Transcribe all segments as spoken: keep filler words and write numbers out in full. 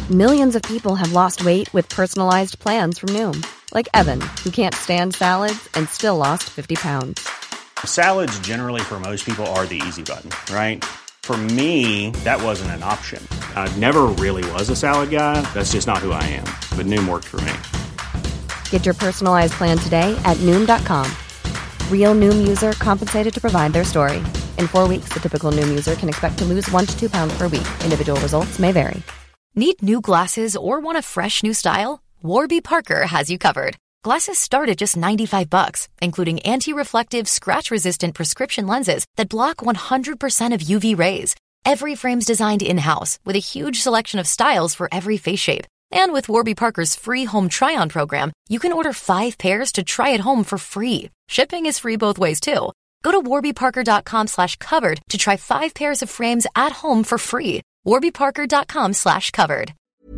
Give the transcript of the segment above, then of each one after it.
Millions of people have lost weight with personalized plans from Noom. Like Evan, who can't stand salads and still lost fifty pounds. Salads generally for most people are the easy button, right? For me, that wasn't an option. I never really was a salad guy. That's just not who I am. But Noom worked for me. Get your personalized plan today at Noom dot com. Real Noom user compensated to provide their story. In four weeks, the typical Noom user can expect to lose one to two pounds per week. Individual results may vary. Need new glasses or want a fresh new style? Warby Parker has you covered. Glasses start at just ninety-five bucks, including anti-reflective, scratch-resistant prescription lenses that block one hundred percent of U V rays. Every frame's designed in-house with a huge selection of styles for every face shape. And with Warby Parker's free home try-on program, you can order five pairs to try at home for free. Shipping is free both ways, too. Go to warbyparker.com slash covered to try five pairs of frames at home for free. warbyparker.com slash covered.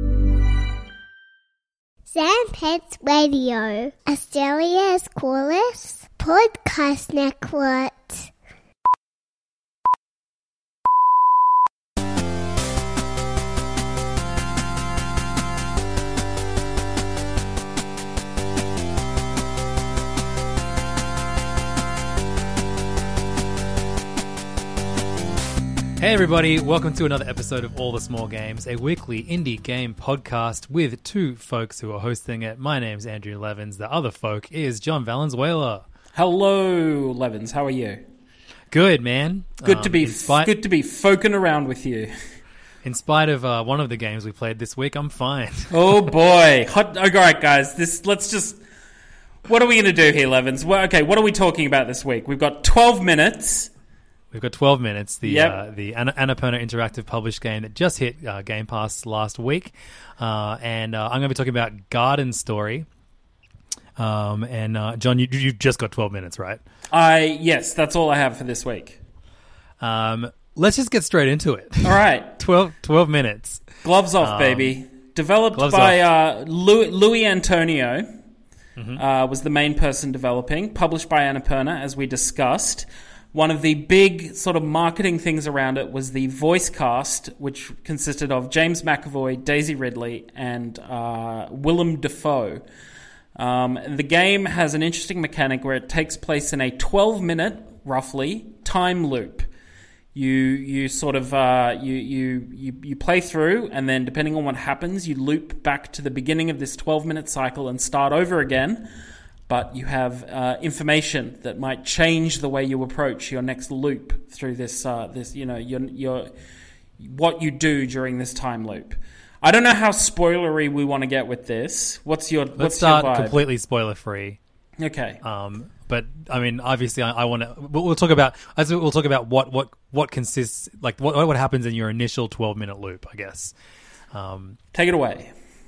Sandpets Radio, Australia's coolest podcast network. Hey everybody, welcome to another episode of All the Small Games, a weekly indie game podcast with two folks who are hosting it. My name's Andrew Levins. The other folk is John Valenzuela. Hello, Levins. How are you? Good, man. Good um, to be spite, good to be folking around with you. In spite of uh, one of the games we played this week, I'm fine. Oh boy! Hot, all right, guys. This let's just. What are we going to do here, Levins? Well, okay, what are we talking about this week? We've got twelve minutes. We've got twelve minutes. The yep. uh, the An- Annapurna Interactive published game that just hit uh, Game Pass last week, uh, and uh, I'm going to be talking about Garden Story. Um, and uh, John, you you just got twelve minutes, right? I yes, that's all I have for this week. Um, let's just get straight into it. All right, twelve, twelve minutes. Gloves off, um, baby. Developed by uh, Louis, Louis Antonio. Mm-hmm. Uh, was the main person developing. Published by Annapurna, as we discussed. One of the big sort of marketing things around it was the voice cast, which consisted of James McAvoy, Daisy Ridley, and uh, Willem Dafoe. Um, the game has an interesting mechanic where it takes place in a twelve-minute, roughly, time loop. You you sort of uh, you, you you you play through, and then depending on what happens, you loop back to the beginning of this twelve-minute cycle and start over again. But you have uh, information that might change the way you approach your next loop through this, uh, this, you know, your, your what you do during this time loop. I don't know how spoilery we want to get with this. What's your? Let's what's start your vibe? Completely spoiler free. Okay. Um, but I mean, obviously, I, I want to. We'll, we'll talk about. As we'll talk about what what what consists, like what what happens in your initial twelve minute loop. I guess. Um, Take it away.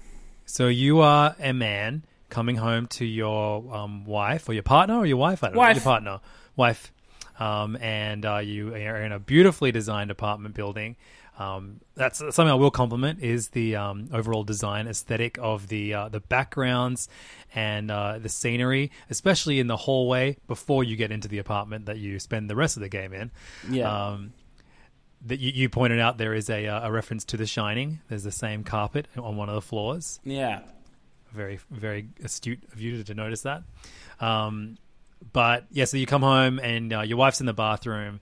So you are a man coming home to your um, wife or your partner or your wife, I don't wife. know, your partner, wife, um, and uh, you are in a beautifully designed apartment building. Um, that's something I will compliment is the um, overall design aesthetic of the uh, the backgrounds and uh, the scenery, especially in the hallway before you get into the apartment that you spend the rest of the game in. Yeah. Um, that you, you pointed out there is a, a reference to The Shining. There's the same carpet on one of the floors. Yeah. Very, very astute of you to notice that. Um, but, yeah, so you come home and uh, your wife's in the bathroom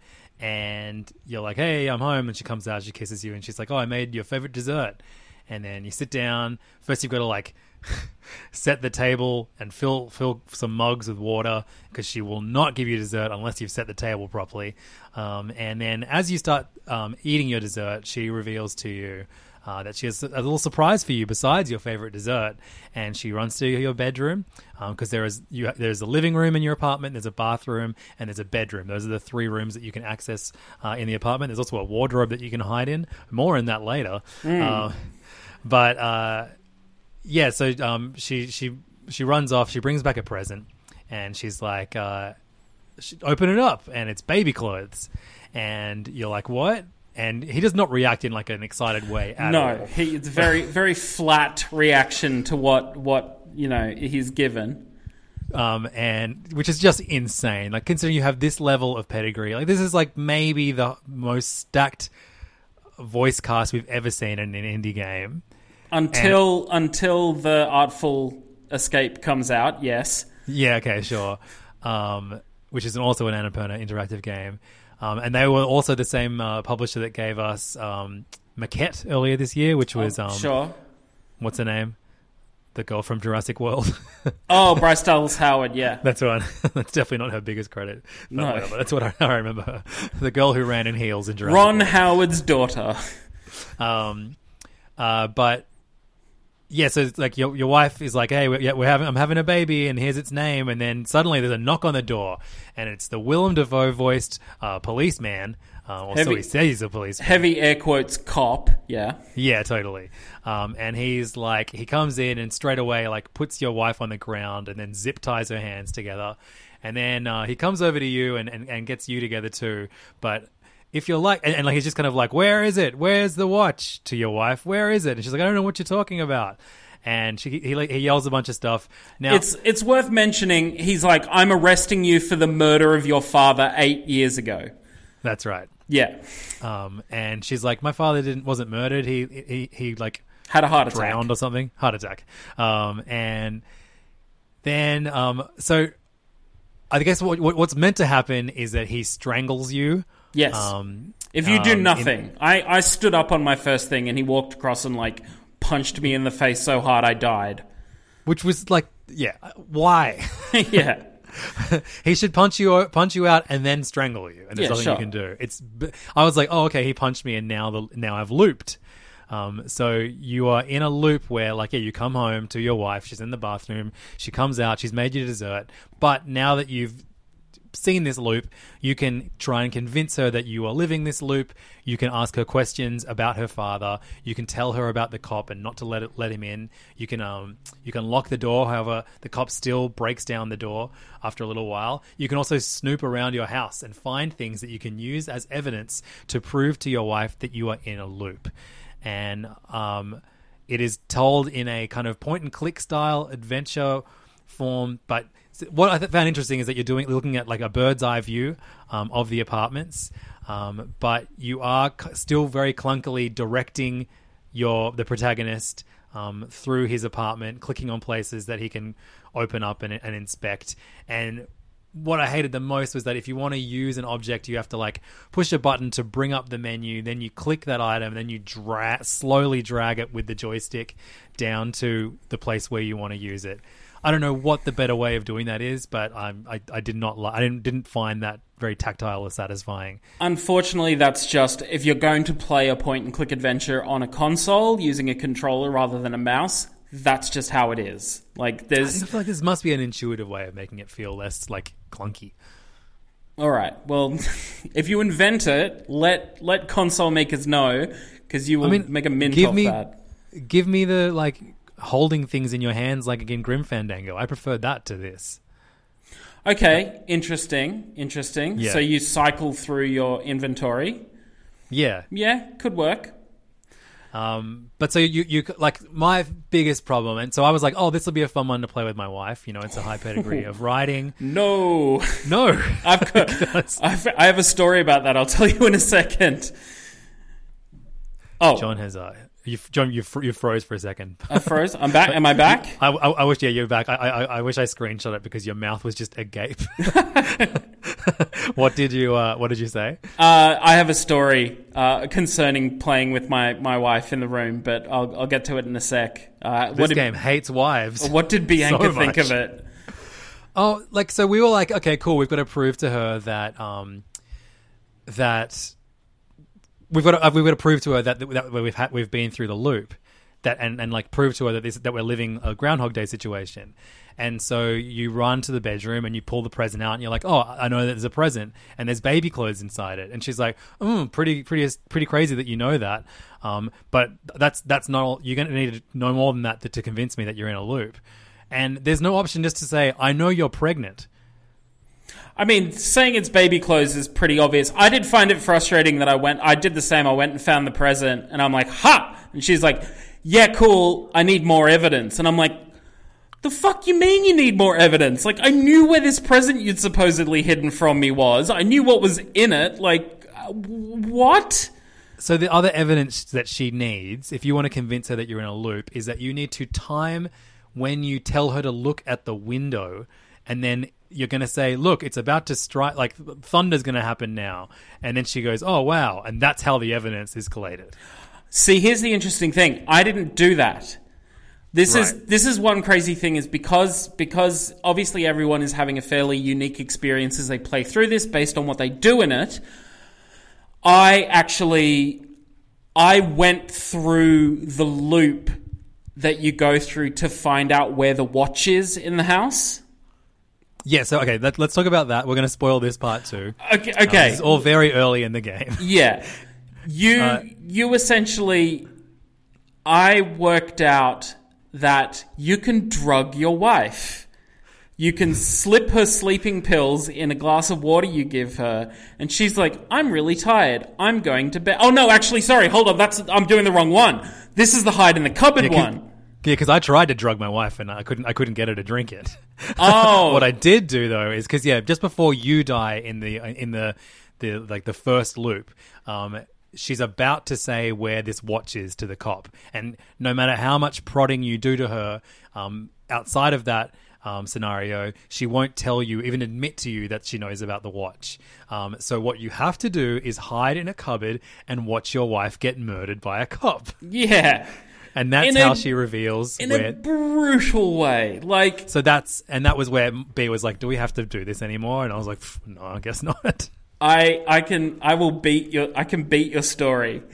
and you're like, hey, I'm home. And she comes out, she kisses you, and she's like, oh, I made your favorite dessert. And then you sit down. First, you've got to, like, set the table and fill fill some mugs with water because she will not give you dessert unless you've set the table properly. Um, and then as you start um, eating your dessert, she reveals to you Uh, that she has a little surprise for you besides your favorite dessert, and she runs to your bedroom because um, there is you there's a living room in your apartment, there's a bathroom, and there's a bedroom. Those are the three rooms that you can access uh, in the apartment. There's also a wardrobe that you can hide in. More in that later. Mm. Uh, but uh, yeah, so um, she she she runs off. She brings back a present, and she's like, uh, she, "Open it up," and it's baby clothes, and you're like, "What?" And he does not react in like an excited way at no, all. No, he, it's very, very flat reaction to what, what you know, he's given. Um, and which is just insane. Like, considering you have this level of pedigree, like this is like maybe the most stacked voice cast we've ever seen in an indie game. Until and, until the Artful Escape comes out, yes. Yeah, okay, sure. Um, which is also an Annapurna interactive game. Um, and they were also the same uh, publisher that gave us um, Maquette earlier this year, which was... Um, oh, sure. What's her name? The girl from Jurassic World. Oh, Bryce Dallas Howard, yeah. That's one. That's definitely not her biggest credit. But no. Whatever. That's what I, I remember her. The girl who ran in heels in Jurassic Ron World. Howard's daughter. Um, uh, but... Yeah, so it's like your your wife is like, hey, we're, yeah, we're having, I'm having a baby, and here's its name, and then suddenly there's a knock on the door, and it's the Willem Dafoe voiced uh, policeman, uh, or heavy, so he says he's a policeman. Heavy air quotes cop, yeah, yeah, totally. Um, and he's like, he comes in and straight away like puts your wife on the ground, and then zip ties her hands together, and then uh, he comes over to you and, and, and gets you together too, but. If you're like, and, and like he's just kind of like, where is it? Where's the watch? To your wife, where is it? And she's like, I don't know what you're talking about. And she, he, he yells a bunch of stuff. Now, it's it's worth mentioning. He's like, I'm arresting you for the murder of your father eight years ago. That's right. Yeah. Um, and she's like, my father didn't wasn't murdered. He he he like had a heart attack, drowned or something. Heart attack. Um, and then um, so I guess what, what what's meant to happen is that he strangles you. Yes. Um, if you do um, nothing. in, I, I stood up on my first thing and he walked across and like punched me in the face so hard I died. Which was like, yeah, why? Yeah. He should punch you punch you out and then strangle you. And there's yeah, nothing sure. you can do. It's. I was like, oh, okay, he punched me and now the now I've looped. Um, so you are in a loop where, like, yeah, you come home to your wife. She's in the bathroom. She comes out. She's made you dessert. But now that you've seen this loop, you can try and convince her that you are living this loop. You can ask her questions about her father. You can tell her about the cop and not to let it, let him in. You can um you can lock the door. However, the cop still breaks down the door after a little while. You can also snoop around your house and find things that you can use as evidence to prove to your wife that you are in a loop. And um it is told in a kind of point and click style adventure form, but what I found interesting is that you're doing looking at like a bird's eye view um, of the apartments, um, but you are c- still very clunkily directing your the protagonist um, through his apartment, clicking on places that he can open up and, and inspect. And what I hated the most was that if you want to use an object, you have to like push a button to bring up the menu, then you click that item, and then you dra- slowly drag it with the joystick down to the place where you want to use it. I don't know what the better way of doing that is, but I'm, I I did not li- I didn't didn't find that very tactile or satisfying. Unfortunately, that's just if you're going to play a point and click adventure on a console using a controller rather than a mouse, that's just how it is. Like there's, I feel like this must be an intuitive way of making it feel less like clunky. All right. Well, if you invent it, let let console makers know because you will I mean, make a mint give off me, that. Give me the like. holding things in your hands like in Grim Fandango. I prefer that to this. Okay, interesting, interesting. Yeah. So you cycle through your inventory. Yeah. Yeah, could work. Um, but so you, you like my biggest problem, and so I was like, oh, this will be a fun one to play with my wife. You know, it's a high pedigree of riding. No. No. I've got, I've, I have a story about that. I'll tell you in a second. Oh. John has a... You, John, you you froze for a second. I froze. I'm back. Am I back? I, I, I wish, yeah, you're back. I, I I wish I screenshot it because your mouth was just agape. What did you uh, What did you say? Uh, I have a story uh, concerning playing with my, my wife in the room, but I'll I'll get to it in a sec. Uh, this what did, game hates wives. What did Bianca so think of it? Oh, like so we were like, okay, cool. We've got to prove to her that um that. We've got to, we've got to prove to her that, that we've had, we've been through the loop, that and, and like prove to her that this, that we're living a Groundhog Day situation. And so you run to the bedroom and you pull the present out and you're like, oh, I know that there's a present and there's baby clothes inside it. And she's like, oh, pretty pretty pretty crazy that you know that. Um, but that's that's not all. You're going to need to know more than that to, to convince me that you're in a loop. And there's no option just to say, I know you're pregnant. I mean, saying it's baby clothes is pretty obvious. I did find it frustrating that I went, I did the same. I went and found the present and I'm like, ha! And she's like, yeah, cool. I need more evidence. And I'm like, the fuck you mean you need more evidence? Like, I knew where this present you'd supposedly hidden from me was. I knew what was in it. Like, what? So the other evidence that she needs, if you want to convince her that you're in a loop, is that you need to time when you tell her to look at the window, and then you're going to say, look, it's about to strike, like thunder's going to happen now. And then she goes, oh, wow. And that's how the evidence is collated. See, here's the interesting thing. I didn't do that. This right. is this is one crazy thing is because because obviously everyone is having a fairly unique experience as they play through this based on what they do in it. I actually I went through the loop that you go through to find out where the watch is in the house. Yeah, so okay, let, let's talk about that. We're going to spoil this part too. Okay, okay. Um, it's all very early in the game. Yeah. You uh, you essentially I worked out that you can drug your wife. You can slip her sleeping pills in a glass of water you give her, and she's like, I'm really tired. I'm going to bed. Oh, no, actually, sorry, hold on. That's I'm doing the wrong one. This is the hide in the cupboard yeah, one. Yeah, because I tried to drug my wife, and I couldn't I couldn't get her to drink it. Oh. What I did do, though, is because, yeah, just before you die in the, in the, the like, the first loop, um, she's about to say where this watch is to the cop. And no matter how much prodding you do to her, um, outside of that um, scenario, she won't tell you, even admit to you that she knows about the watch. Um, so what you have to do is hide in a cupboard and watch your wife get murdered by a cop. Yeah. And that's in how a, she reveals in where... a brutal way. Like, so that's... And that was where B was like, do we have to do this anymore? And I was like, no, I guess not. I I can I will beat your I can beat your story.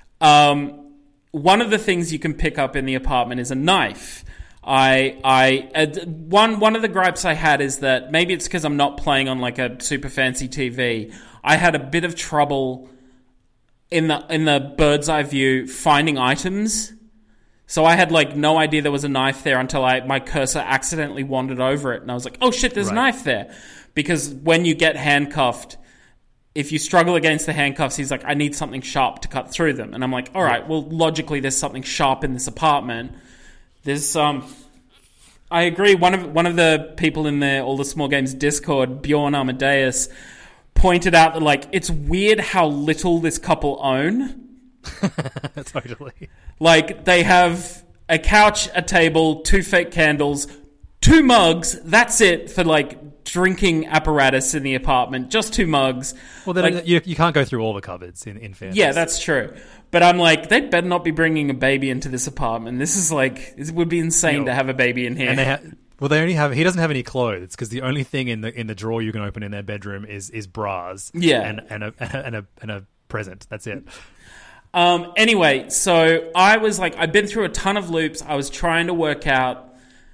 Um, one of the things you can pick up in the apartment is a knife. I I uh, one one of the gripes I had is that maybe it's because I'm not playing on like a super fancy T V. I had a bit of trouble in the in the bird's eye view finding items. So I had like no idea there was a knife there until I my cursor accidentally wandered over it, and I was like, oh shit, there's right. a knife there. Because when you get handcuffed, if you struggle against the handcuffs, he's like, I need something sharp to cut through them. And I'm like, all right, well, logically, there's something sharp in this apartment. There's, um, I agree. One of one of the people in the All the Small Games Discord, Bjorn Amadeus, pointed out that, like, it's weird how little this couple own. Totally. Like, they have a couch, a table, two fake candles, two mugs. That's it for, like, drinking apparatus in the apartment, just two mugs. Well, then like, you, you can't go through all the cupboards in, in fairness. Yeah, that's true. But I'm like, they better not be bringing a baby into this apartment. This is like, it would be insane yeah. to have a baby in here. And they ha- well, they only have, he doesn't have any clothes because the only thing in the in the drawer you can open in their bedroom is is bras. Yeah. And, and, a, and, a, and a present. That's it. Um. Anyway, so I was like, I've been through a ton of loops. I was trying to work out.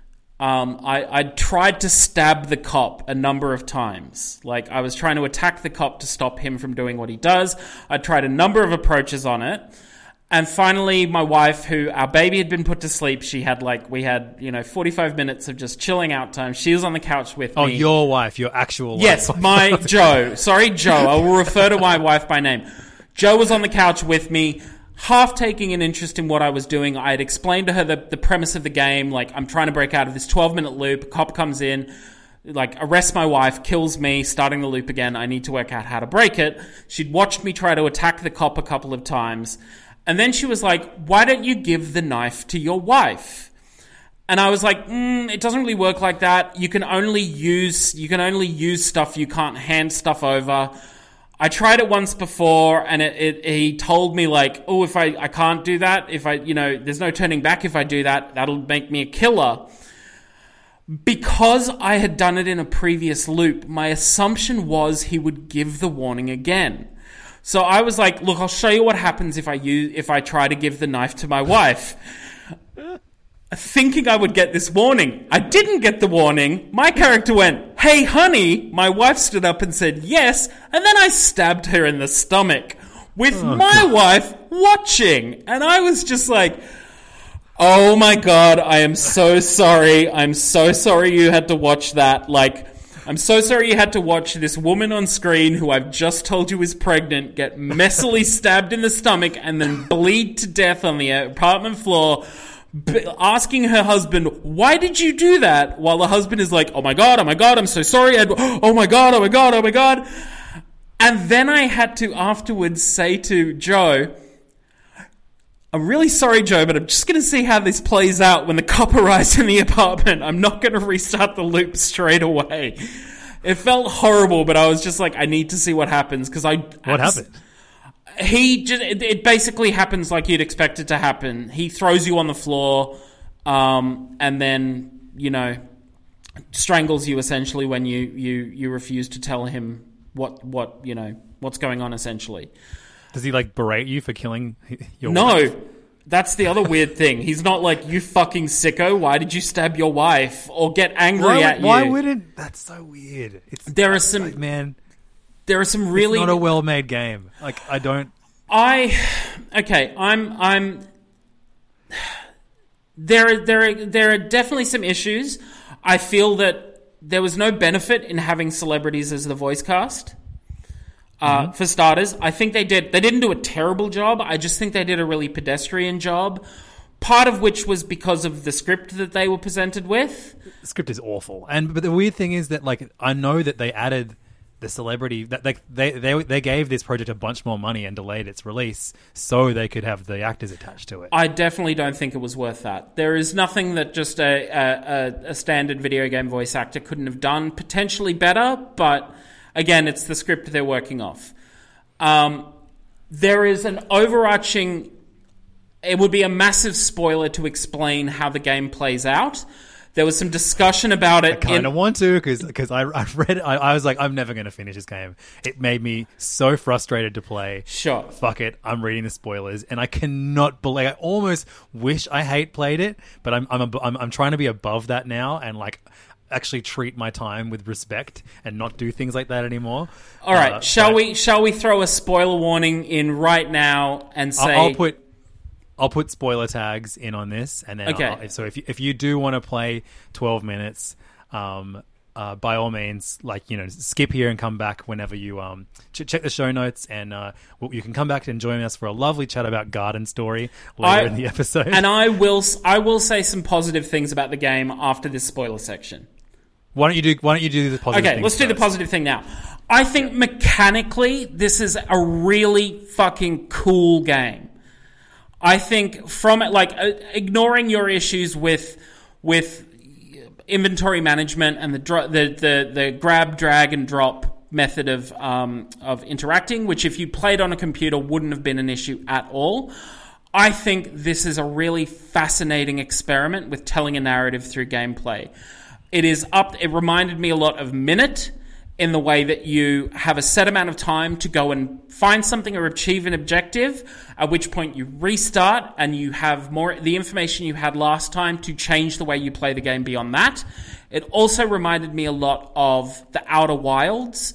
Um, I, I tried to stab the cop a number of times. Like, I was trying to attack the cop to stop him from doing what he does. I tried a number of approaches on it. And finally, my wife, who our baby had been put to sleep, she had like, we had, you know, forty-five minutes of just chilling out time. She was on the couch with me. Oh, your wife, your actual wife. Yes, my Joe. Sorry, Joe. I will refer to my wife by name. Joe was on the couch with me, half taking an interest in what I was doing. I had explained to her the, the premise of the game. Like, I'm trying to break out of this twelve-minute loop. A cop comes in, like, arrests my wife, kills me, starting the loop again. I need to work out how to break it. She'd watched me try to attack the cop a couple of times. And then she was like, why don't you give the knife to your wife? And I was like, mm, it doesn't really work like that. You can only use, you can only use stuff. You can't hand stuff over. I tried it once before, and it, it, he told me, like, oh, if I, I can't do that, if I, you know, there's no turning back if I do that, that'll make me a killer. Because I had done it in a previous loop, my assumption was he would give the warning again. So I was like, look, I'll show you what happens if I use, if I try to give the knife to my wife. Thinking I would get this warning. I didn't get the warning. My character went, hey, honey. My wife stood up and said yes, and then I stabbed her in the stomach with oh, my God. wife watching. And I was just like, oh my God, I am so sorry. I'm so sorry you had to watch that. Like, I'm so sorry you had to watch this woman on screen who I've just told you is pregnant get messily stabbed in the stomach and then bleed to death on the apartment floor. B- asking her husband, why did you do that? While the husband is like, oh my God, oh my God, I'm so sorry. I'd, oh my God, oh my God, oh my God. And then I had to afterwards say to Joe, I'm really sorry, Joe, but I'm just going to see how this plays out when the cop arrives in the apartment. I'm not going to restart the loop straight away. It felt horrible, but I was just like, I need to see what happens because I. What I, happened? He just. It, it basically happens like you'd expect it to happen. He throws you on the floor, um, and then you know, strangles you essentially when you you you refuse to tell him what what you know what's going on. Essentially, does he like berate you for killing your no. wife? That's the other weird thing. He's not like, you fucking sicko, why did you stab your wife? Or get angry why, at you. Why wouldn't... That's so weird. It's, there are some... Like, man, there are some really... It's not a well-made game. Like, I don't... I... Okay, I'm... I'm... There are, there, are, there are definitely some issues. I feel that there was no benefit in having celebrities as the voice cast. Uh, mm-hmm. For starters, I think they did. They didn't do a terrible job. I just think they did a really pedestrian job. Part of which was because of the script that they were presented with. The script is awful, and but the weird thing is that like I know that they added the celebrity that like they they they gave this project a bunch more money and delayed its release so they could have the actors attached to it. I definitely don't think it was worth that. There is nothing that just a a, a standard video game voice actor couldn't have done. Potentially better, but. Again, it's the script they're working off. Um, there is an overarching... It would be a massive spoiler to explain how the game plays out. There was some discussion about it. I kind of want to because because I, I read it. I, I was like, I'm never going to finish this game. It made me so frustrated to play. Sure. Fuck it. I'm reading the spoilers, and I cannot believe. I almost wish I hate played it, but I'm I'm I'm, I'm trying to be above that now and like. Actually treat my time with respect and not do things like that anymore. All right, uh, shall we shall we throw a spoiler warning in right now and say I'll, I'll put I'll put spoiler tags in on this, and then okay. I'll, so if you, if you do want to play twelve minutes, um, uh, by all means, like you know, skip here and come back whenever you um ch- check the show notes, and uh, well, you can come back and join us for a lovely chat about Garden Story later I, in the episode. And I will I will say some positive things about the game after this spoiler section. Why don't you do? Why don't you do the positive? Okay, let's do the positive thing now. I think mechanically, this is a really fucking cool game. I think from it, like uh, ignoring your issues with with inventory management and the dro- the, the the grab, drag, and drop method of um, of interacting, which if you played on a computer wouldn't have been an issue at all. I think this is a really fascinating experiment with telling a narrative through gameplay. It is up. It reminded me a lot of Minute in the way that you have a set amount of time to go and find something or achieve an objective, at which point you restart and you have more the information you had last time to change the way you play the game beyond that. It also reminded me a lot of the Outer Wilds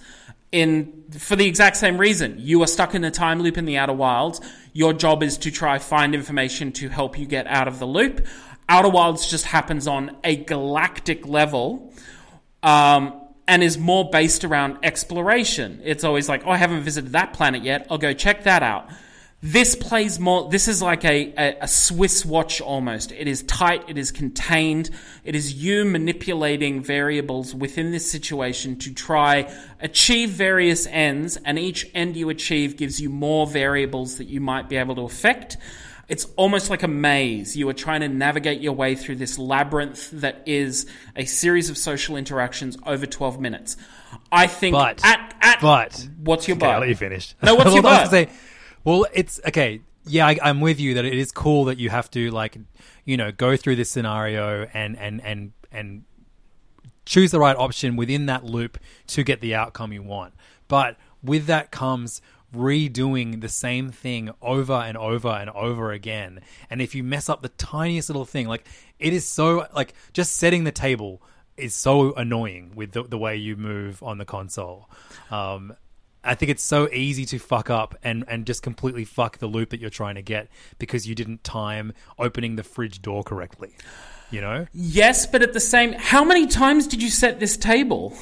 in for the exact same reason. You are stuck in a time loop in the Outer Wilds. Your job is to try find information to help you get out of the loop. Outer Wilds just happens on a galactic level um, and is more based around exploration. It's always like, oh, I haven't visited that planet yet. I'll go check that out. This plays more... This is like a, a, a Swiss watch almost. It is tight. It is contained. It is you manipulating variables within this situation to try achieve various ends, and each end you achieve gives you more variables that you might be able to affect. It's almost like a maze. You are trying to navigate your way through this labyrinth that is a series of social interactions over twelve minutes. I think... But... At, at, but... What's your okay, but? I'll let you finish. No, what's your but? Say, well, it's... Okay, yeah, I, I'm with you that it is cool that you have to, like, you know, go through this scenario and and and and choose the right option within that loop to get the outcome you want. But with that comes... redoing the same thing over and over and over again. And if you mess up the tiniest little thing, like it is so like just setting the table is so annoying with the, the way you move on the console. Um, I think it's so easy to fuck up and, and just completely fuck the loop that you're trying to get because you didn't time opening the fridge door correctly. You know? Yes, but at the same, how many times did you set this table?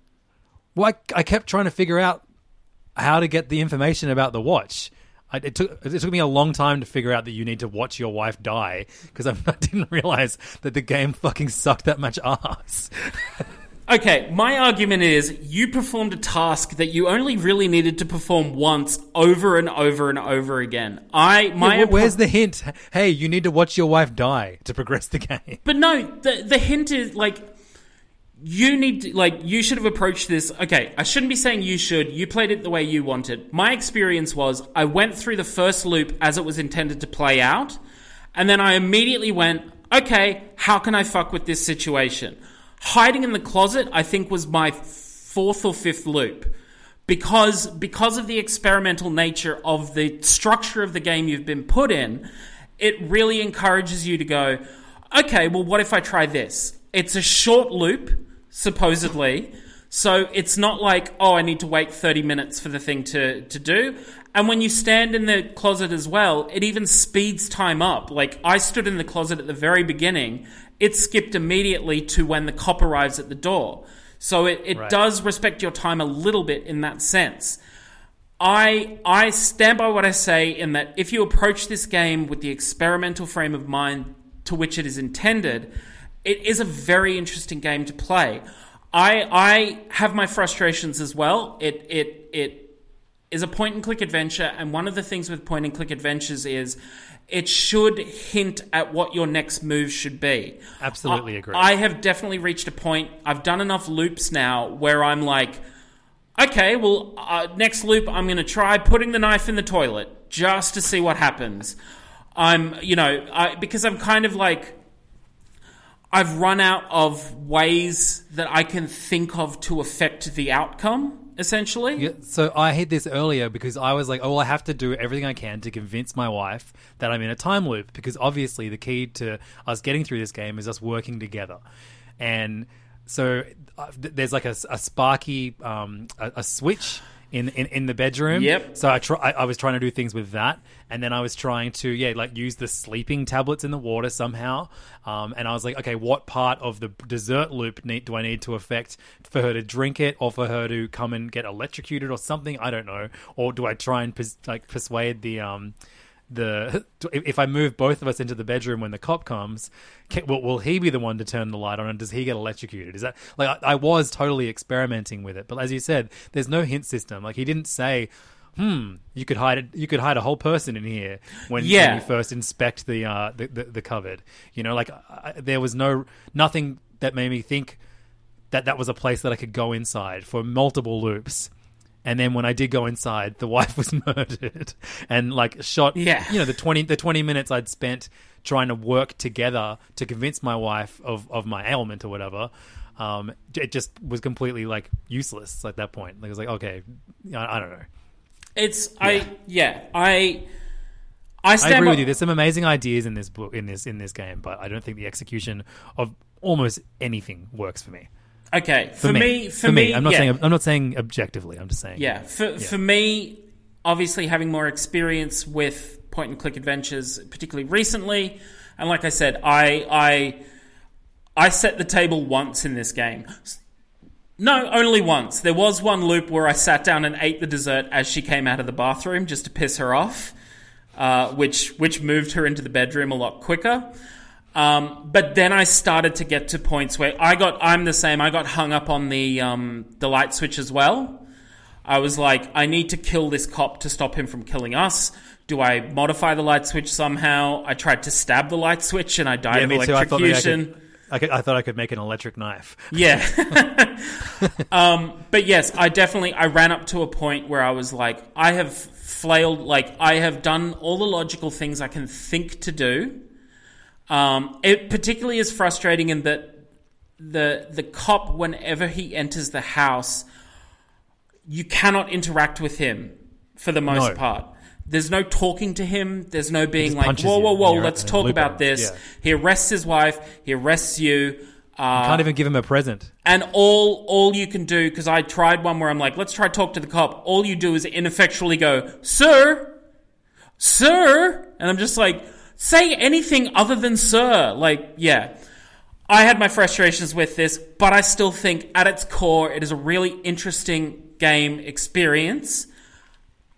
Well, I, I kept trying to figure out how to get the information about the watch. I, it took it took me a long time to figure out that you need to watch your wife die because I, I didn't realize that the game fucking sucked that much ass. Okay, my argument is you performed a task that you only really needed to perform once over and over and over again. I my yeah, well, where's the hint? Hey, you need to watch your wife die to progress the game. But no, the the hint is like you need to, like you should have approached this. Okay, I shouldn't be saying you should. You played it the way you wanted. My experience was I went through the first loop as it was intended to play out, and then I immediately went, okay, how can I fuck with this situation? Hiding in the closet, I think, was my fourth or fifth loop. Because because of the experimental nature of the structure of the game you've been put in, it really encourages you to go, okay, well, what if I try this? It's a short loop, supposedly, so it's not like, oh, I need to wait thirty minutes for the thing to, to do. And when you stand in the closet as well, it even speeds time up. Like, I stood in the closet at the very beginning. It skipped immediately to when the cop arrives at the door. So it, it right. does respect your time a little bit in that sense. I I stand by what I say in that if you approach this game with the experimental frame of mind to which it is intended, it is a very interesting game to play. I I have my frustrations as well. It it it is a point-and-click adventure, and one of the things with point-and-click adventures is it should hint at what your next move should be. Absolutely I, agree. I have definitely reached a point, I've done enough loops now where I'm like, okay, well, uh, next loop I'm going to try putting the knife in the toilet just to see what happens. I'm, you know, I, because I'm kind of like, I've run out of ways that I can think of to affect the outcome. Essentially. Yeah, so I hit this earlier because I was like, oh, well, I have to do everything I can to convince my wife that I'm in a time loop, because obviously the key to us getting through this game is us working together. And so uh, there's like a, a sparky um, a, a switch in, in, in the bedroom. Yep. So I, try, I, I was trying to do things with that. And then I was trying to, yeah, like use the sleeping tablets in the water somehow. Um, and I was like, okay, what part of the dessert loop need, do I need to affect for her to drink it, or for her to come and get electrocuted or something? I don't know. Or do I try and pers- like persuade the... Um, the if I move both of us into the bedroom when the cop comes, can, will, will he be the one to turn the light on, and does he get electrocuted? Is that like I, I was totally experimenting with it, but as you said, there's no hint system. Like he didn't say, "Hmm, you could hide it. You could hide a whole person in here when, yeah. when you first inspect the uh the, the, the cupboard." You know, like I, there was no nothing that made me think that that was a place that I could go inside for multiple loops. And then when I did go inside, the wife was murdered and like shot. Yeah. You know, the twenty the twenty minutes I'd spent trying to work together to convince my wife of, of my ailment or whatever, um, it just was completely like useless at that point. Like, it was like, okay, I, I don't know. It's yeah. I yeah I I stand I agree by- with you. There's some amazing ideas in this book in this in this game, but I don't think the execution of almost anything works for me. Okay, for, for me, me, for, for me, me, I'm not yeah. saying I'm not saying objectively. I'm just saying, yeah. For yeah. for me, obviously having more experience with point and click adventures, particularly recently, and like I said, I I I set the table once in this game. No, only once. There was one loop where I sat down and ate the dessert as she came out of the bathroom just to piss her off, uh, which which moved her into the bedroom a lot quicker. Um, but then I started to get to points where I got, I'm the same, I got hung up on the, um, the light switch as well. I was like, I need to kill this cop to stop him from killing us. Do I modify the light switch somehow? I tried to stab the light switch and I died yeah, of me too. electrocution. I thought, I, could, I, could, I thought I could make an electric knife. Yeah. um, but yes, I definitely, I ran up to a point where I was like, I have flailed, like I have done all the logical things I can think to do. Um, it particularly is frustrating in that the the cop, whenever he enters the house, you cannot interact with him for the most no. part. There's no talking to him. There's no being like, whoa, whoa, whoa, You're let's talk about this. Yeah. He arrests his wife. He arrests you. Uh, you can't even give him a present. And all all you can do, because I tried one where I'm like, let's try talk to the cop. All you do is ineffectually go, sir, sir. And I'm just like, say anything other than sir. Like, yeah. I had my frustrations with this, but I still think at its core, it is a really interesting game experience.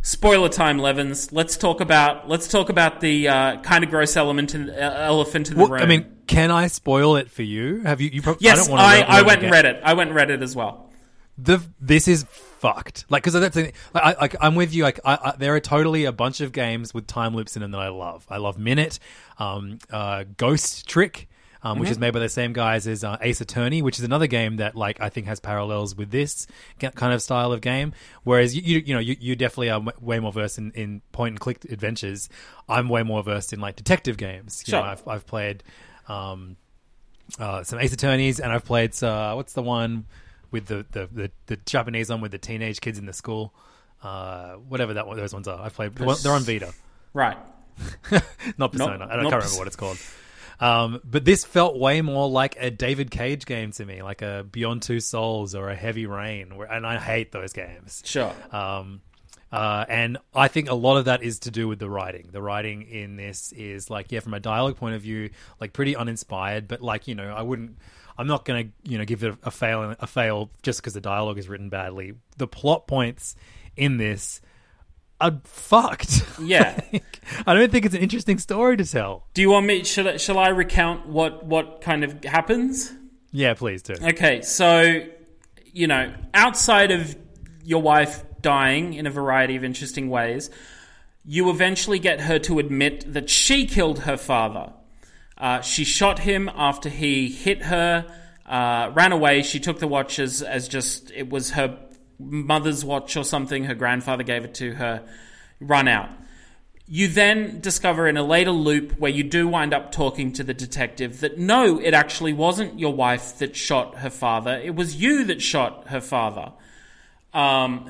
Spoiler time, Levins. Let's talk about let's talk about the uh, kind of gross element in, uh, elephant in the well, room. I mean, can I spoil it for you? Have you? you pro- yes, I, don't I, I I went and read it. I went and read it as well. The this is fucked. Like, because that's the thing. Like, I, like, I'm with you. Like, I, I, there are totally a bunch of games with time loops in them that I love. I love Minute, um, uh, Ghost Trick. Um, which mm-hmm. is made by the same guys as uh, Ace Attorney, which is another game that, like, I think has parallels with this kind of style of game. Whereas you, you, you know, you, you definitely are way more versed in, in point and click adventures. I'm way more versed in like detective games. You sure. know, I've I've played um, uh, some Ace Attorneys, and I've played uh, what's the one with the, the, the, the Japanese one with the teenage kids in the school, uh, whatever that one, those ones are. I've played. Pers- they're on Vita, right? Not Persona. Not, I don't, not can't remember what it's called. Um, but this felt way more like a David Cage game to me, like a Beyond Two Souls or a Heavy Rain, where, and I hate those games. Sure. Um, uh, and I think a lot of that is to do with the writing. The writing in this is like, yeah, from a dialogue point of view, like pretty uninspired, but like, you know, I wouldn't, I'm not going to, you know, give it a fail, a fail just because the dialogue is written badly. The plot points in this are fucked. Yeah. Like, I don't think it's an interesting story to tell. Do you want me, shall I, shall I recount what, what kind of happens? Yeah, please do. Okay, so, you know, outside of your wife dying in a variety of interesting ways, you eventually get her to admit that she killed her father. Uh, she shot him after he hit her, uh, ran away. She took the watch as, as just, it was her mother's watch or something. Her grandfather gave it to her. Run out. You then discover in a later loop where you do wind up talking to the detective that no, it actually wasn't your wife that shot her father. It was you that shot her father. Um,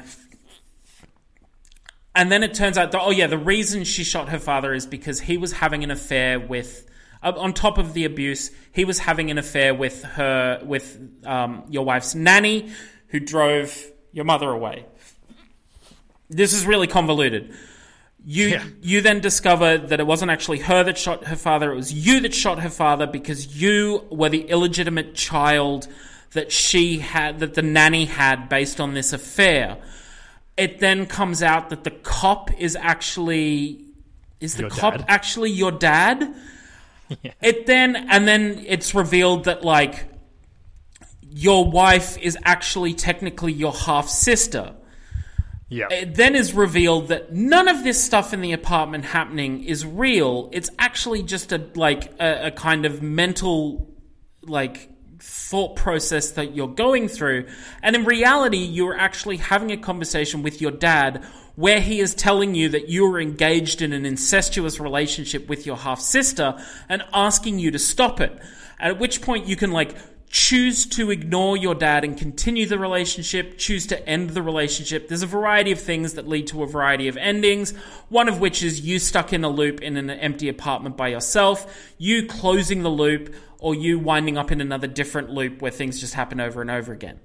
and then it turns out that, oh yeah, the reason she shot her father is because he was having an affair with, uh, on top of the abuse, he was having an affair with her, with um, your wife's nanny, who drove your mother away. This is really convoluted. You yeah. you then discover that it wasn't actually her that shot her father, it was you that shot her father because you were the illegitimate child that she had, that the nanny had based on this affair. It then comes out that the cop is actually, is the your cop dad. actually your dad? Yeah. It then, and then it's revealed that like, your wife is actually technically your half-sister. Yeah. It then is revealed that none of this stuff in the apartment happening is real. It's actually just a like a, a kind of mental like thought process that you're going through. And in reality, you're actually having a conversation with your dad where he is telling you that you're engaged in an incestuous relationship with your half-sister and asking you to stop it. At which point you can like choose to ignore your dad and continue the relationship, choose to end the relationship. There's a variety of things that lead to a variety of endings, one of which is you stuck in a loop in an empty apartment by yourself, you closing the loop, or you winding up in another different loop where things just happen over and over again.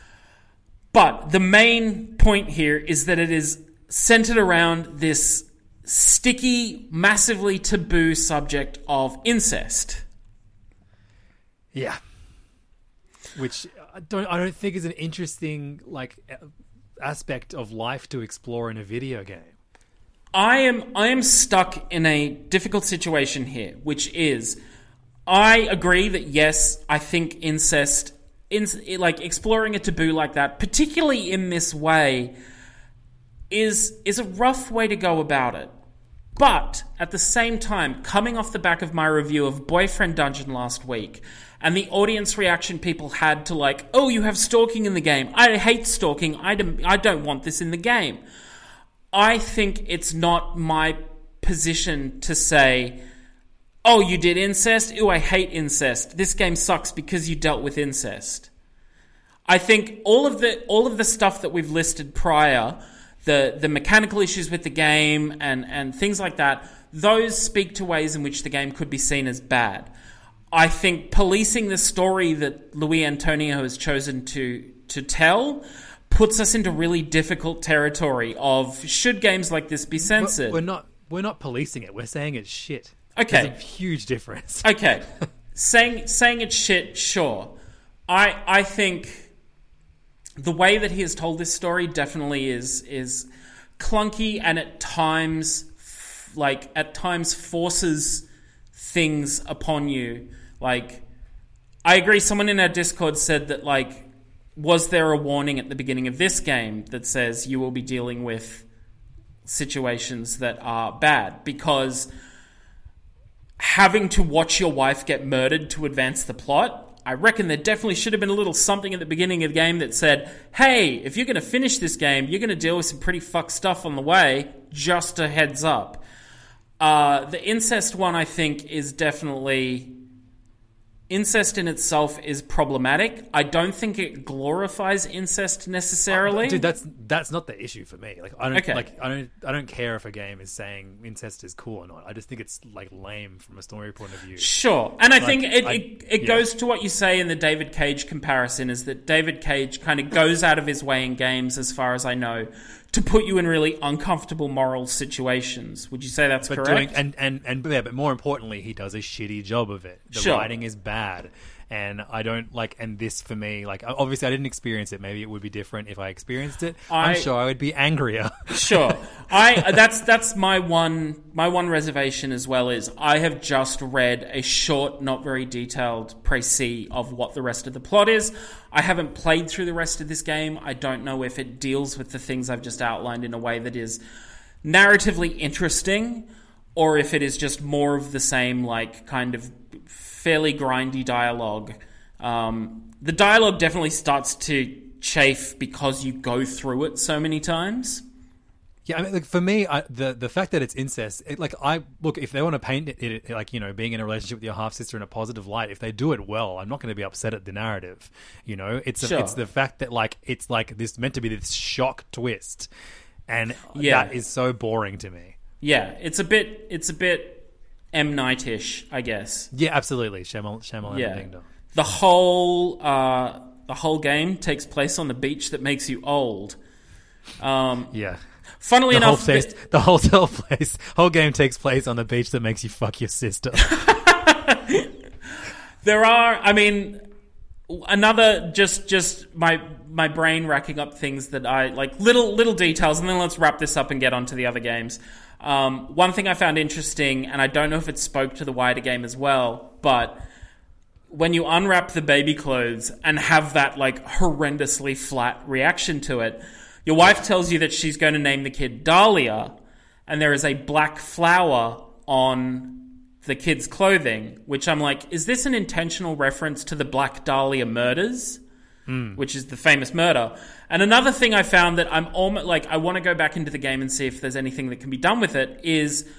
But the main point here is that it is centered around this sticky, massively taboo subject of incest. Yeah. Which I don't, I don't think is an interesting like aspect of life to explore in a video game. I am I am stuck in a difficult situation here, which is I agree that yes, I think incest, in, like exploring a taboo like that, particularly in this way, is is a rough way to go about it. But at the same time, coming off the back of my review of Boyfriend Dungeon last week, and the audience reaction people had to like, oh, you have stalking in the game. I hate stalking. I don't, I don't want this in the game. I think it's not my position to say, oh, you did incest? Ooh, I hate incest. This game sucks because you dealt with incest. I think all of the all of the stuff that we've listed prior, the the mechanical issues with the game and, and things like that, those speak to ways in which the game could be seen as bad. I think policing the story that Luis Antonio has chosen to to tell puts us into really difficult territory of should games like this be censored. We're not we're not policing it. We're saying it's shit. Okay. There's a huge difference. Okay. saying saying it's shit, sure. I I think the way that he has told this story definitely is is clunky and at times, like, at times forces things upon you. Like, I agree, someone in our Discord said that, like, was there a warning at the beginning of this game that says you will be dealing with situations that are bad? Because having to watch your wife get murdered to advance the plot, I reckon there definitely should have been a little something at the beginning of the game that said, hey, if you're going to finish this game, you're going to deal with some pretty fucked stuff on the way, just a heads up. Uh, the incest one, I think, is definitely... Incest in itself is problematic. I don't think it glorifies incest necessarily. Uh, dude, that's that's not the issue for me. Like I don't Okay. like I don't I don't care if a game is saying incest is cool or not. I just think it's like lame from a story point of view. Sure. And I Like, think it, I- it, it yeah. goes to what you say in the David Cage comparison, is that David Cage kind of goes out of his way in games, as far as I know, to put you in really uncomfortable moral situations. Would you say that's But correct? doing and and and yeah, but more importantly, he does a shitty job of it. The Sure. writing is bad, and I don't like. And this for me, like obviously, I didn't experience it. Maybe it would be different if I experienced it. I- I'm sure I would be angrier. Sure. I that's that's my one my one reservation as well, is I have just read a short, not very detailed précis of what the rest of the plot is. I haven't played through the rest of this game. I don't know if it deals with the things I've just outlined in a way that is narratively interesting, or if it is just more of the same, like, kind of fairly grindy dialogue. Um, the dialogue definitely starts to chafe because you go through it so many times. Yeah, I mean, like for me, I, the the fact that it's incest, it, like I look, if they want to paint it, it, like you know, being in a relationship with your half sister in a positive light, if they do it well, I'm not going to be upset at the narrative. You know, it's a, Sure. it's the fact that like it's like this meant to be this shock twist, and Yeah. that is so boring to me. Yeah, it's a bit, it's a bit M. Night-ish, I guess. Yeah, absolutely, Shyamalan, Shyamalan Yeah, Ding Dong. the whole uh, the whole game takes place on the beach that makes you old. Um, Yeah. funnily The whole, enough, place, the whole whole place, whole game takes place on the beach that makes you fuck your sister. there are, I mean, another just just my my brain racking up things that I like, little little details, and then let's wrap this up and get on to the other games. Um, one thing I found interesting, and I don't know if it spoke to the wider game as well, but when you unwrap the baby clothes and have that like horrendously flat reaction to it, your wife tells you that she's going to name the kid Dahlia, and there is a black flower on the kid's clothing, which I'm like, is this an intentional reference to the Black Dahlia murders? Mm. Which is the famous murder. And another thing I found that I'm almost like, I want to go back into the game and see if there's anything that can be done with it, is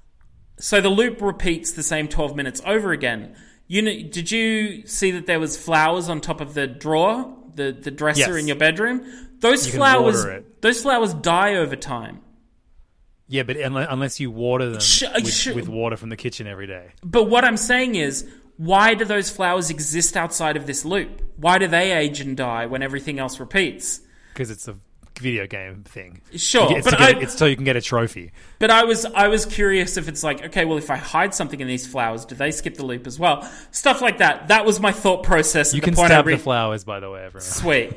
so the loop repeats the same twelve minutes over again. You know, did you see that there was flowers on top of the drawer, the, the dresser Yes. in your bedroom? Those You can flowers, water it. those flowers die over time. Yeah, but unless, unless you water them Sh- with, sh- with water from the kitchen every day. But what I'm saying is, why do those flowers exist outside of this loop? Why do they age and die when everything else repeats? Because it's a video game thing. Sure, You get- it's, but to get- I- it's so you can get a trophy. But I was I was curious if it's like, okay, well, if I hide something in these flowers, do they skip the loop as well? Stuff like that. That was my thought process. At You the can point stab I re- the flowers, by the way, everyone. Sweet.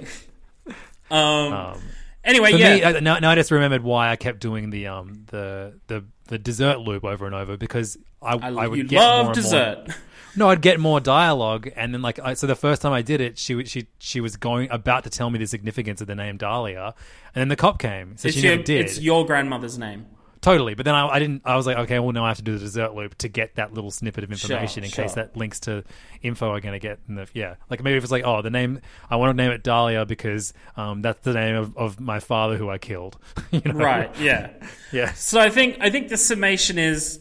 Um. Um, anyway, For yeah. me, I, now, now I just remembered why I kept doing the um the the, the dessert loop over and over, because I I, I would you get love more and dessert. more. No, I'd get more dialogue, and then like I, so the first time I did it, she w- she she was going about to tell me the significance of the name Dahlia, and then the cop came, so It's she your, never did. it's your grandmother's name. Totally, but then I, I didn't. I was like, okay, well, now I have to do the dessert loop to get that little snippet of information Sure, in sure. case that links to info I'm going to get. In the yeah, like maybe if it's like, oh, the name I want to name it Dahlia because um, that's the name of, of my father who I killed. You know? Right, yeah. Yeah. So I think I think the summation is,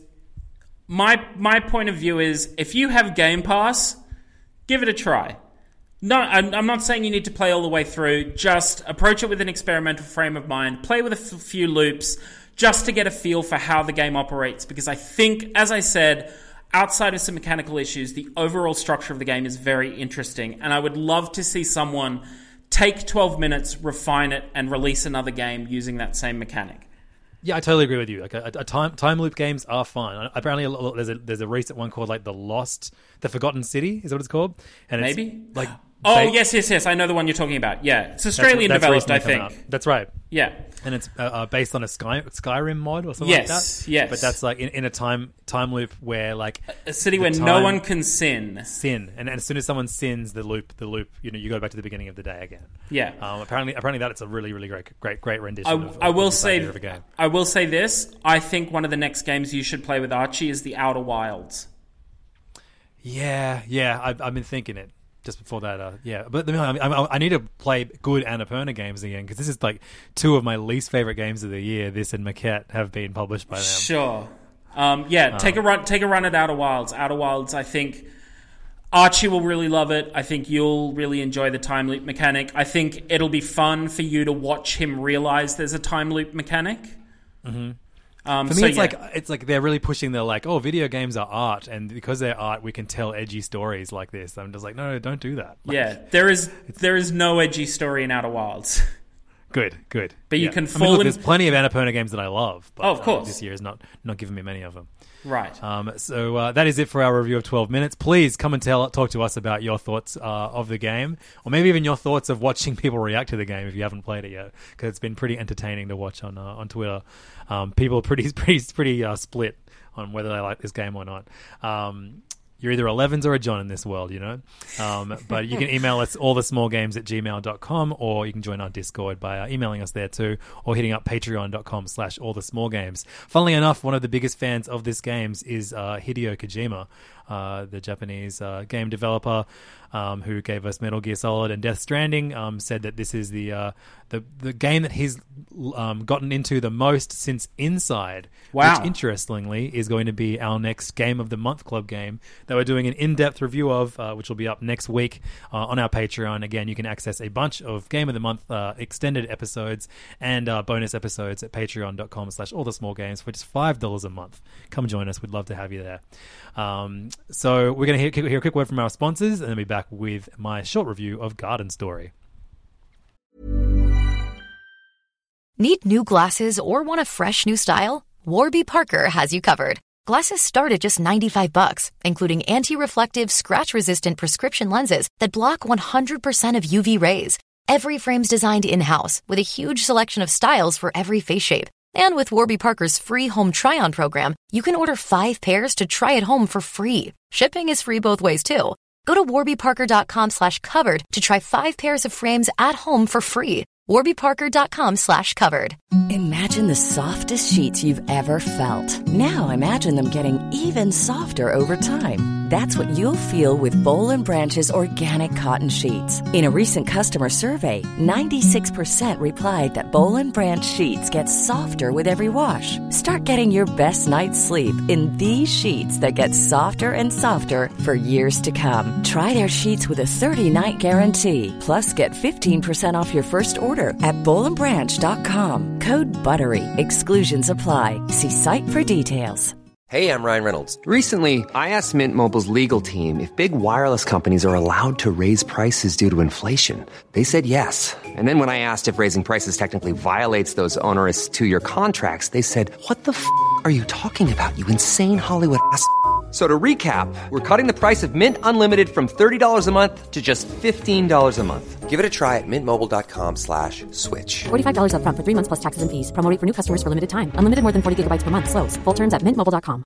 my my point of view is, if you have Game Pass, give it a try. No, I'm, I'm not saying you need to play all the way through. Just approach it with an experimental frame of mind. Play with a f- few loops just to get a feel for how the game operates. Because I think, as I said, outside of some mechanical issues, the overall structure of the game is very interesting. And I would love to see someone take twelve minutes, refine it, and release another game using that same mechanic. Yeah, I totally agree with you. Like a, a time time loop games are fun. Apparently, a- there's a there's a recent one called like the Lost, the Forgotten City is what it's called. And it's Maybe? like Oh, ba- yes, yes, yes. I know the one you're talking about. Yeah. It's Australian that's, that's developed, I think. out. That's right. Yeah. And it's uh, uh, based on a Sky, Skyrim mod or something yes, like that. Yes, But that's like in, in a time time loop where like a city where no one can sin. Sin, and, and as soon as someone sins, the loop, the loop, you know, you go back to the beginning of the day again. Yeah. Um, apparently, apparently that it's a really, really great, great, great rendition. I, of, of I will this say, idea of a game. I will say this. I think one of the next games you should play with Archie is the Outer Wilds. Yeah, yeah, I've, I've been thinking it. Just before that, uh, yeah. But I, mean, I, I need to play good Annapurna games again because this is like two of my least favorite games of the year. This and Maquette have been published by them. Sure. Um, yeah, um, take a run. Take a run at Outer Wilds. Outer Wilds. I think Archie will really love it. I think you'll really enjoy the time loop mechanic. I think it'll be fun for you to watch him realize there's a time loop mechanic. Mm-hmm. Um, For me, so, it's yeah. like it's like they're really pushing. They're like, oh, video games are art, and because they're art, we can tell edgy stories like this. I'm just like, no, no don't do that. Like, yeah, there is there is no edgy story in Outer Wilds. Good, good. But you yeah. can I mean, fall look, in... There's plenty of Annapurna games that I love. But, oh, of course. Uh, this year is not not giving me many of them. Right. Um, so uh, that is it for our review of twelve minutes. Please come and tell talk to us about your thoughts uh, of the game, or maybe even your thoughts of watching people react to the game if you haven't played it yet, because it's been pretty entertaining to watch on uh, on Twitter. Um, people are pretty pretty pretty uh, split on whether they like this game or not. Um, You're either a Levins or a John in this world, you know? Um, but you can email us allthesmallgames at gmail dot com, or you can join our Discord by uh, emailing us there too, or hitting up patreon.com slash allthesmallgames. Funnily enough, one of the biggest fans of this games is uh, Hideo Kojima, uh, the Japanese uh, game developer um, who gave us Metal Gear Solid and Death Stranding, um, said that this is the, uh, the, the game that he's um, gotten into the most since Inside. Wow. Which, interestingly, is going to be our next Game of the Month Club game that we're doing an in-depth review of, uh, which will be up next week uh, on our Patreon. Again, you can access a bunch of Game of the Month uh, extended episodes and uh, bonus episodes at patreon.com slash all the small games for just five dollars a month. Come join us. We'd love to have you there. Um, so we're going to hear, hear a quick word from our sponsors and then be back with my short review of Garden Story. Need new glasses or want a fresh new style? Warby Parker has you covered. Glasses start at just ninety-five bucks, including anti-reflective, scratch-resistant prescription lenses that block one hundred percent of U V rays. Every frame's designed in-house with a huge selection of styles for every face shape. And with Warby Parker's free home try-on program, you can order five pairs to try at home for free. Shipping is free both ways, too. Go to warbyparker.com slash covered to try five pairs of frames at home for free. warbyparker.com slash covered. Imagine the softest sheets you've ever felt. Now imagine them getting even softer over time. That's what you'll feel with Boll and Branch's organic cotton sheets. In a recent customer survey, ninety-six percent replied that Boll and Branch sheets get softer with every wash. Start getting your best night's sleep in these sheets that get softer and softer for years to come. Try their sheets with a thirty-night guarantee. Plus, get fifteen percent off your first order at boll and branch dot com. Code BUTTERY. Exclusions apply. See site for details. Hey, I'm Ryan Reynolds. Recently, I asked Mint Mobile's legal team if big wireless companies are allowed to raise prices due to inflation. They said yes. And then when I asked if raising prices technically violates those onerous two-year contracts, they said, what the f*** are you talking about, you insane Hollywood ass f- So to recap, we're cutting the price of Mint Unlimited from thirty dollars a month to just fifteen dollars a month. Give it a try at mintmobile.com slash switch. forty-five dollars up front for three months plus taxes and fees. Promo rate for new customers for limited time. Unlimited more than forty gigabytes per month. Slows full terms at mint mobile dot com.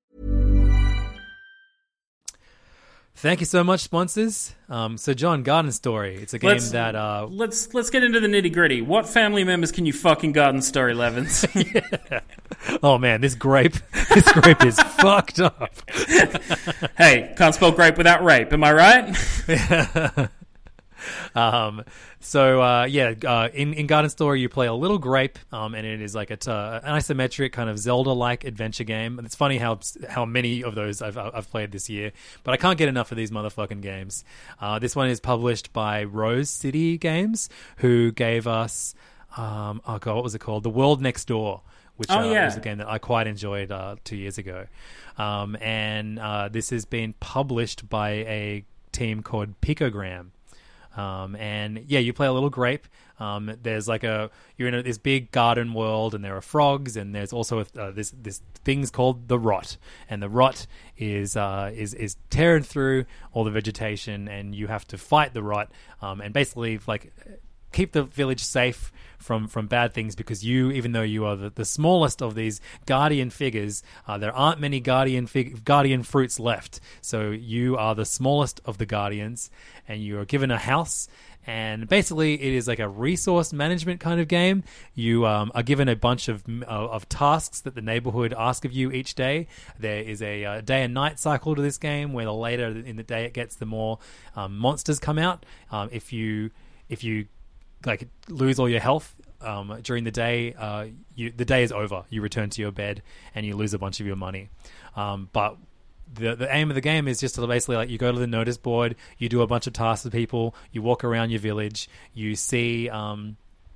Thank you so much, sponsors. Um, so, John, Garden Story. It's a game let's, that... Uh, let's let's get into the nitty-gritty. What family members can you fucking Garden Story, Levins? yeah. Oh, man, this grape, this grape is fucked up. Hey, can't spell grape without rape, am I right? Yeah. Um, so, uh, yeah, uh, in, in Garden Story, you play a little grape, um, and it is like a, uh, an isometric kind of Zelda-like adventure game. And it's funny how how many of those I've, I've played this year, but I can't get enough of these motherfucking games. Uh, this one is published by Rose City Games, who gave us, um, oh god, what was it called? The World Next Door, which oh, uh, yeah. was a game that I quite enjoyed uh, two years ago. Um, and uh, this has been published by a team called Picogram. Um, and yeah, you play a little grape. Um, there's like a you're in a, this big garden world, and there are frogs, and there's also a, uh, this this thing's called the rot, and the rot is uh, is is tearing through all the vegetation, and you have to fight the rot, um, and basically like keep the village safe from from bad things, because you, even though you are the, the smallest of these guardian figures, uh, there aren't many guardian fig- guardian fruits left. So you are the smallest of the guardians, and you are given a house. And basically, it is like a resource management kind of game. You um, are given a bunch of uh, of tasks that the neighborhood ask of you each day. There is a uh, day and night cycle to this game, where the later in the day it gets, the more um, monsters come out. Um, if you if you like lose all your health um, during the day, uh, you, the day is over. You return to your bed and you lose a bunch of your money. Um, but the the aim of the game is just to basically like you go to the notice board, you do a bunch of tasks with people, you walk around your village, you see um,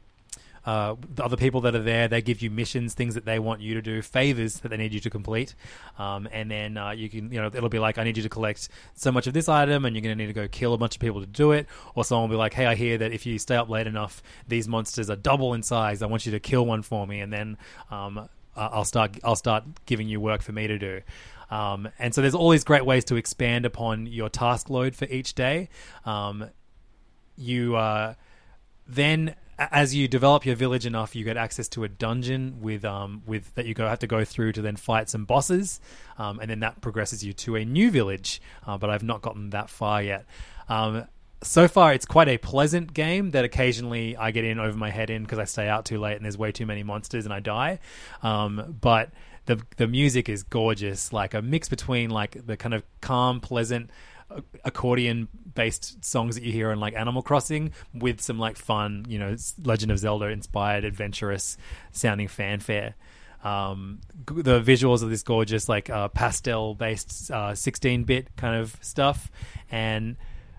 uh, the other people that are there. They give you missions, things that they want you to do, favors that they need you to complete, um, and then uh, you can, you know, it'll be like, I need you to collect so much of this item, and you're going to need to go kill a bunch of people to do it. Or someone will be like, hey, I hear that if you stay up late enough, these monsters are double in size. I want you to kill one for me, and then um, I'll start I'll start giving you work for me to do. Um, and so there's all these great ways to expand upon your task load for each day. Um, you uh, then, as you develop your village enough, you get access to a dungeon with um, with that you go have to go through to then fight some bosses, um, and then that progresses you to a new village. Uh, but I've not gotten that far yet. Um, so far, it's quite a pleasant game that occasionally I get in over my head in because I stay out too late and there's way too many monsters and I die. Um, but The the music is gorgeous, like a mix between like the kind of calm, pleasant accordion based songs that you hear in like Animal Crossing with some like fun, you know, Legend of Zelda inspired, adventurous sounding fanfare. Um, g- the visuals of this gorgeous like uh, pastel based uh, sixteen bit kind of stuff, and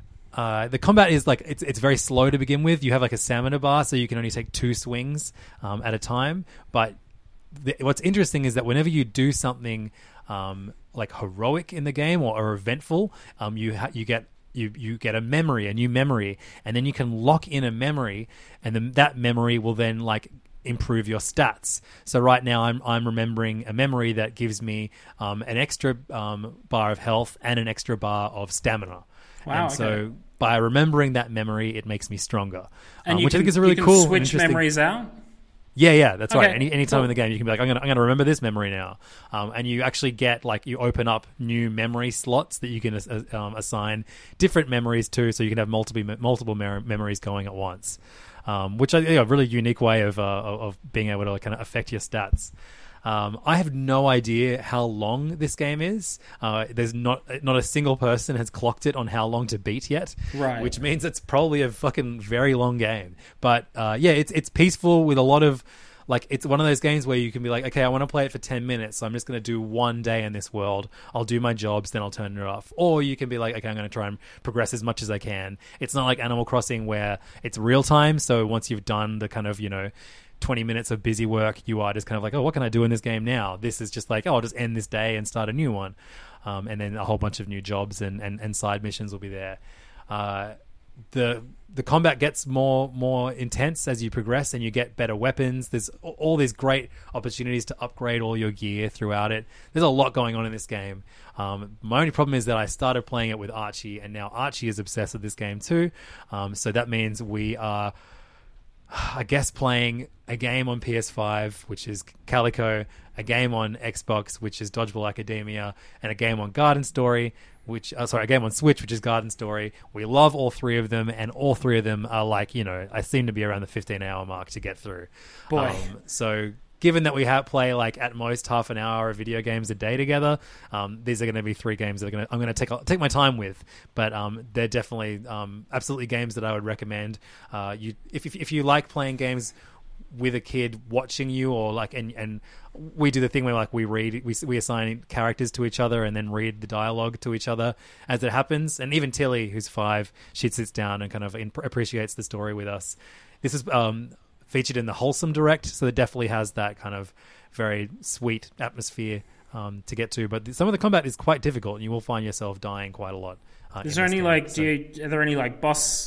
Uh, the combat is like it's it's very slow to begin with. You have like a stamina bar, so you can only take two swings um, at a time. But the, what's interesting is that whenever you do something um, like heroic in the game or, or eventful, um, you ha- you get you you get a memory, a new memory, and then you can lock in a memory, and then that memory will then like improve your stats. So right now I'm I'm remembering a memory that gives me um, an extra um, bar of health and an extra bar of stamina. Wow, and okay. so by remembering that memory, it makes me stronger, and um, you which can, I think is a really you can cool. Switch memories out. Yeah, yeah, that's okay. right. Any any time cool. in the game, you can be like, I'm gonna I'm gonna remember this memory now, um, and you actually get like you open up new memory slots that you can uh, um, assign different memories to, so you can have multiple multiple mer- memories going at once, um, which is a really unique way of uh, of being able to kind of affect your stats. Um, I have no idea how long this game is. Uh, there's not not a single person has clocked it on how long to beat yet, right? Which means it's probably a fucking very long game. But uh, yeah, it's it's peaceful with a lot of like it's one of those games where you can be like, okay, I want to play it for ten minutes, so I'm just going to do one day in this world. I'll do my jobs, then I'll turn it off. Or you can be like, okay, I'm going to try and progress as much as I can. It's not like Animal Crossing where it's real time. So once you've done the kind of, you know, twenty minutes of busy work, you are just kind of like, oh, what can I do in this game now? This is just like, oh, I'll just end this day and start a new one. Um, and then a whole bunch of new jobs and, and, and side missions will be there. Uh, the the combat gets more more intense as you progress and you get better weapons. There's all these great opportunities to upgrade all your gear throughout it. There's a lot going on in this game. Um, my only problem is that I started playing it with Archie, and now Archie is obsessed with this game too. Um, so that means we are, I guess, playing a game on P S five, which is Calico, a game on Xbox, which is Dodgeball Academia, and a game on Garden Story, which, uh, sorry, a game on Switch, which is Garden Story. We love all three of them, and all three of them are like, you know, I seem to be around the fifteen hour mark to get through. Boy. Um, so given that we have play like at most half an hour of video games a day together, um, these are going to be three games that are going to I'm going to take take my time with. But um, they're definitely um, absolutely games that I would recommend. Uh, you if, if if you like playing games with a kid watching you, or like and and we do the thing where like we read we we assign characters to each other and then read the dialogue to each other as it happens. And even Tilly, who's five, she sits down and kind of in- appreciates the story with us. This is um. featured in the Wholesome Direct, so it definitely has that kind of very sweet atmosphere um, to get to. But the, some of the combat is quite difficult, and you will find yourself dying quite a lot. Uh, is there any game. like? So, do you, are there any like boss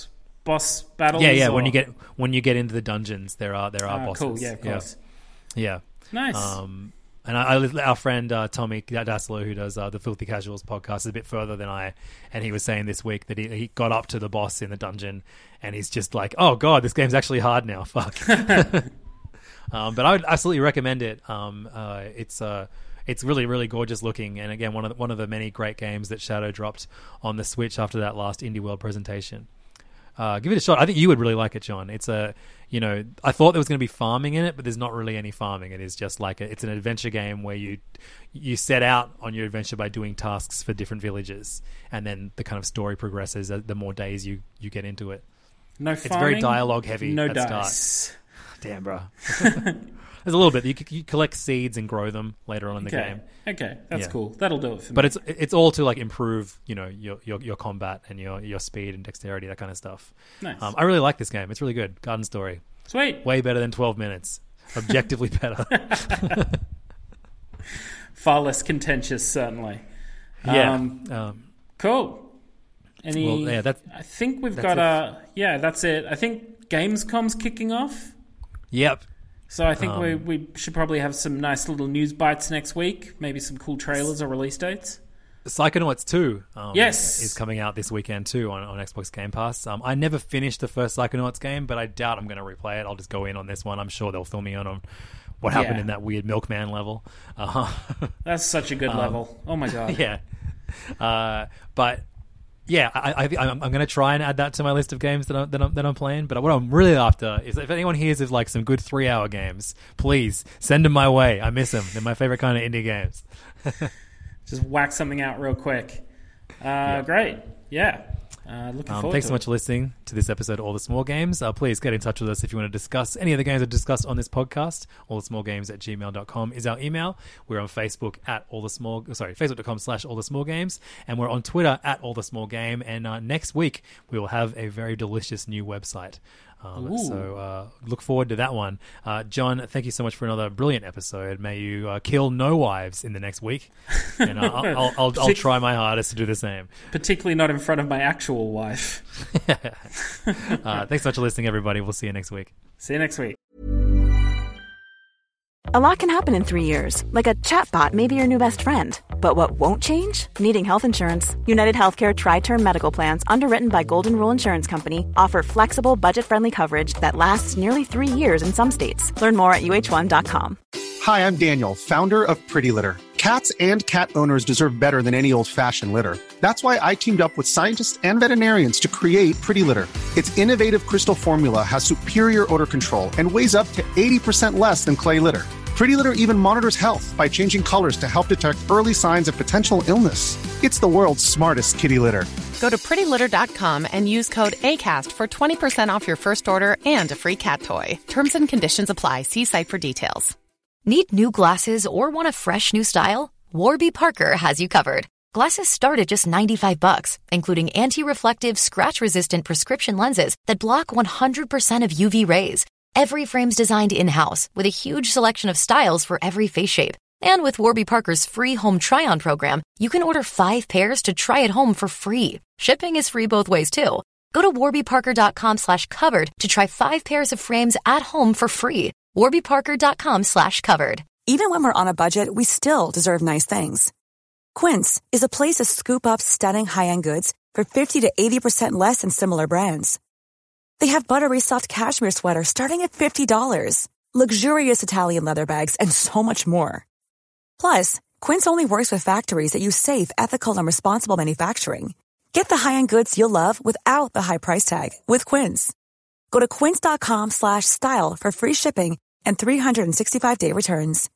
boss battles? Yeah, yeah. Or? When you get when you get into the dungeons, there are there are Ah, bosses. cool, yeah, of course. Yeah. yeah. Nice. Um, and I, I, our friend uh, Tommy Dassler, who does uh, the Filthy Casuals podcast, is a bit further than I, and he was saying this week that he, he got up to the boss in the dungeon, and he's just like, "Oh god, this game's actually hard now." Fuck. um, but I would absolutely recommend it. Um, uh, it's uh, it's really really gorgeous looking, and again, one of the, one of the many great games that Shadow dropped on the Switch after that last Indie World presentation. Uh, give it a shot. I think you would really like it, John. It's a, you know, I thought there was going to be farming in it, but there's not really any farming. It is just like a, it's an adventure game where you you set out on your adventure by doing tasks for different villages, and then the kind of story progresses as the more days you, you get into it. No farming. It's very dialogue heavy. No at dice. Start. Damn, bro. There's a little bit. You, you collect seeds and grow them later on in the okay. game. Okay, that's Yeah. cool. That'll do it for me. But it's it's all to like improve, you know, your your, your combat and your, your speed and dexterity, that kind of stuff. Nice. Um, I really like this game. It's really good. Garden Story. Sweet. Way better than twelve minutes. Objectively better. Far less contentious, certainly. Yeah. Um, Um, cool. Any? Well, yeah, that's- I think we've that's got it. a. Yeah, that's it. I think Gamescom's kicking off. yep. So I think Um, we we should probably have some nice little news bites next week. Maybe some cool trailers or release dates. Psychonauts two um, Yes. is coming out this weekend too on, on Xbox Game Pass. Um, I never finished the first Psychonauts game, but I doubt I'm going to replay it. I'll just go in on this one. I'm sure they'll fill me in on what happened Yeah. in that weird Milkman level. Uh, That's such a good Um, level. Oh my god. yeah. Uh, but yeah, I, I, I'm, I'm going to try and add that to my list of games that I'm, that, I'm, that I'm playing. But what I'm really after is if anyone hears of like some good three hour games, please send them my way. I miss them. They're my favorite kind of indie games. Just whack something out real quick. Uh, Great. Yeah. Uh, looking Um, forward thanks to so it. much for listening to this episode of All the Small Games. Uh, please get in touch with us if you want to discuss any of the games that are discussed on this podcast. All the small games at gmail dot com is our email. We're on Facebook at all the small, sorry, facebook.com slash all the small games. And we're on Twitter at all the small game. And uh, next week, we will have a very delicious new website. Um, Ooh. so uh, look forward to that one. Uh, John, thank you so much for another brilliant episode. May you uh, kill no wives in the next week. And uh, I'll, I'll, I'll, I'll try my hardest to do the same. Particularly not in front of my actual wife. uh, thanks so much for listening, everybody. We'll see you next week. See you next week. A lot can happen in three years, like a chatbot may be your new best friend. But what won't change? Needing health insurance. United Healthcare Tri-Term Medical Plans, underwritten by Golden Rule Insurance Company, offer flexible, budget-friendly coverage that lasts nearly three years in some states. Learn more at U H one dot com. Hi, I'm Daniel, founder of Pretty Litter. Cats and cat owners deserve better than any old-fashioned litter. That's why I teamed up with scientists and veterinarians to create Pretty Litter. Its innovative crystal formula has superior odor control and weighs up to eighty percent less than clay litter. Pretty Litter even monitors health by changing colors to help detect early signs of potential illness. It's the world's smartest kitty litter. Go to pretty litter dot com and use code ACAST for twenty percent off your first order and a free cat toy. Terms and conditions apply. See site for details. Need new glasses or want a fresh new style? Warby Parker has you covered. Glasses start at just ninety-five bucks, including anti-reflective, scratch-resistant prescription lenses that block one hundred percent of U V rays. Every frame's designed in-house with a huge selection of styles for every face shape. And with Warby Parker's free home try-on program, you can order five pairs to try at home for free. Shipping is free both ways, too. Go to warby parker dot com slash covered to try five pairs of frames at home for free. warby parker dot com slash covered. Even when we're on a budget, we still deserve nice things. Quince is a place to scoop up stunning high-end goods for fifty to eighty percent less than similar brands. They have buttery soft cashmere sweaters starting at fifty dollars, luxurious Italian leather bags, and so much more. Plus, Quince only works with factories that use safe, ethical, and responsible manufacturing. Get the high-end goods you'll love without the high price tag with Quince. Go to quince dot com slash style for free shipping and three sixty-five day returns.